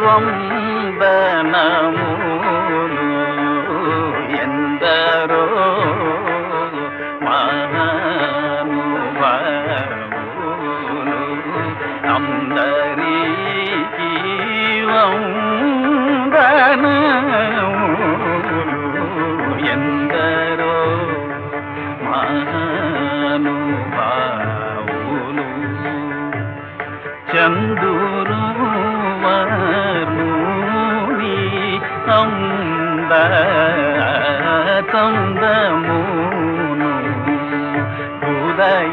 వందనములు ఎందరో మహానుభావులు అందరికీ వందనములు ఎందరో మహానుభావులు చందురు వర్ణుని చందమును హృదయ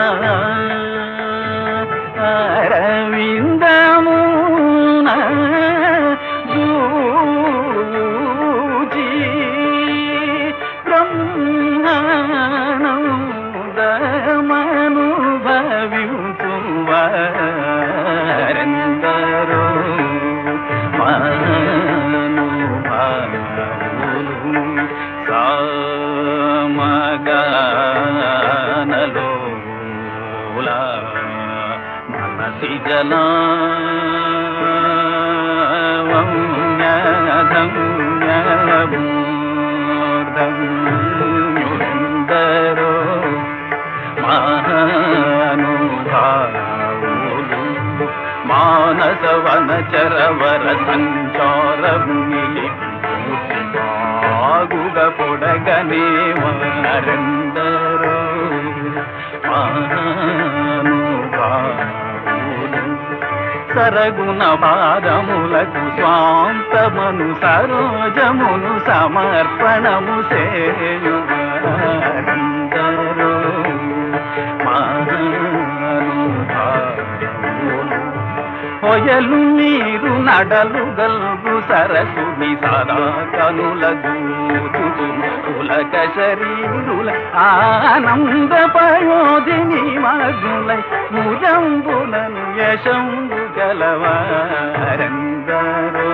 అరవిందమున జూచి బ్రహ్మానందమనుభవించువారెందరో మహానుభావులు సామగానలోలా మనసి జలాంగధన్యమూర్ధన్యులెందరో మహానుభావులు మానస వనచరవర సంచారముని బాగుగ పొడగనే వారెందరో మహానుభావులు సరగుణ పాదములకు స్వాంతమను సరోజమును సమర్పణము సేయువారెందరో మహానుభావులు పొయలు మీరు నడలు గల్గు సరసుని సదా కనుల గూతులక శరీరుల ఆనంద పయోధిని మగ్నులై ముజంబులను యశంబు గలవారెందరో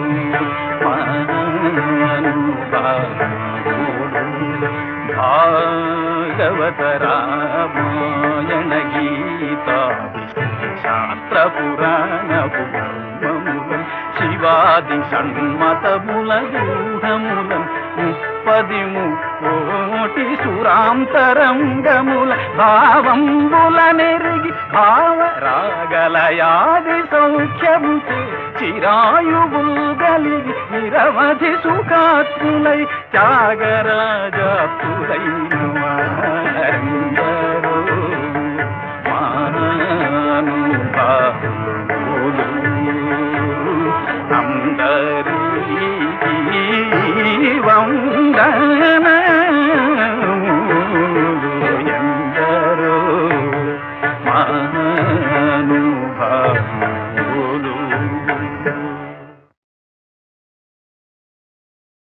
మహానుభావులు భాగవత రామాయణ గీతా శాస్త్ర పురాణపు బ్రహ్మములం శివాది షణ్మతముల గూఢములం 30 సురాంతరంగముల భావంబుల నెరిగి భావరాగలయాది సౌఖ్యము చిరాయువుల్ గలిగి నిరవధి సుఖాత్ములై త్యాగరాజాత్ములై